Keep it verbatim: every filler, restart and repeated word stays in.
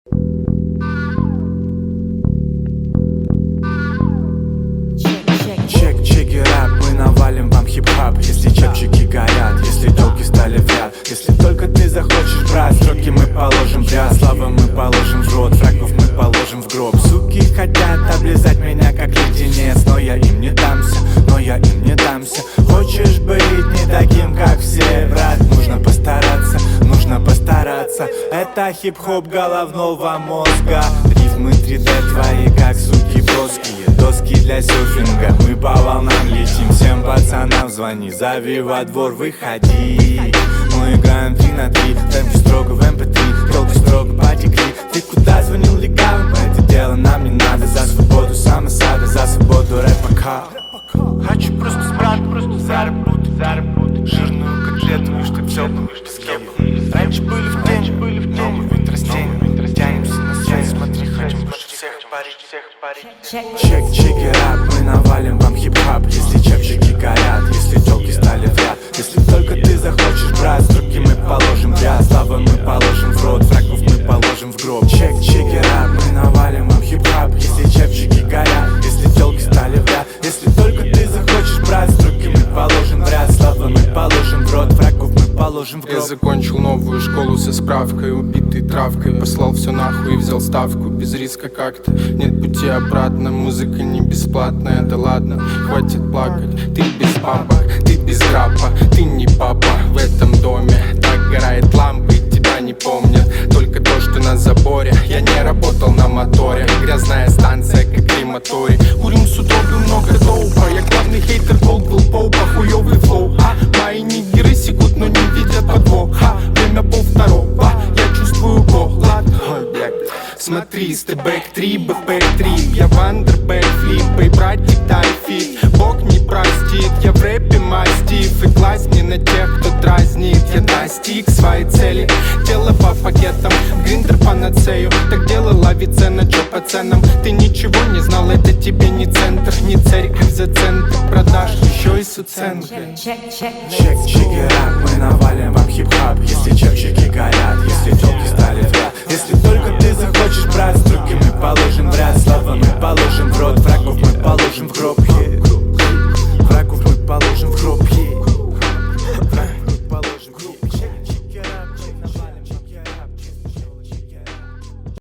Чек, чеки, рап, мы навалим вам хип-хап. Если чепчики горят, если телки стали в ряд. Если только ты захочешь, брать строки мы положим в ряд. Славу мы положим в рот, врагов мы положим в гроб. Суки хотят облизать меня как леденец, но я им не дамся, но я им не дамся. Хочешь быть не таким, как все, брат? Нужно постараться, нужно постараться. Это хип-хоп головного мозга. Рифмы три дэ твои, как суки плоские. Доски для серфинга, мы по волнам летим. Всем пацанам звони, зови во двор, выходи. Мы играем три на три, темпи строго в эм пэ три. Толки строго потекли, ты куда звонил легавым? Это дело нам не надо, за свободу самосада, за свободу рэпа. Хочу просто спрат, просто заработать, заработать жирную котлету, и чтоб все было в песке. Раньше были в тень, были в тень, новый вид растений. Тянемся на связь, смотри, хотим больше всех парить, всех парить. Чек, чеки, рап, мы навалим вам хип-хап. Если чепчики горят, если телки стали в ряд. Если только ты захочешь, брать строки мы положим в ряд. Славу мы положим в рот, врагов мы положим в гроб. Чек, чеки, рап, мы навалим вам хип-хап. Если чепчики горят, если телки стали в ряд. Если только ты захочешь, брать строки мы положим в ряд. Славу мы положим в рот, врагов мы положим в гроб. Я закончил новую школу со справкой, убитой травкой. Послал все нахуй и взял ставку, без риска как-то. Нет пути обратно, музыка не бесплатная. Да ладно, хватит плакать. Ты без бабок, ты без рапа, ты не папа в этом доме. Так горает лампа и тебя не помнят. Только то, что на заборе. Я не работал на моторе. Грязная станция, как крематорий. Курим с утроби много доупа. Я главный хейтер Голдвилл Поупа. Хуёвый флоу, а мои нигеры секут, но не видят подвоха. Время полвторого, я чувствую голод. Ой, блядь. Смотри, стебэк три, бэпэк три. Я вандербэк, флип, и братик дай фит. Бог не простит, я в рэпе мастиф. И класть не на тех, кто дразнит. Я достиг своей цели, тело по пакетам, гриндер панацею. Так делала Вицена, чё по ценам? Ты ничего не знал, это тебе не центр, не церковь за центр продаж, еще и с уценкой. Чек, чеки, рап, мы навалим вам хип-хап. Если чепчики горят, если телки стали в ряд. Если только ты захочешь, брать строки мы положим в ряд. Славу мы положим в рот,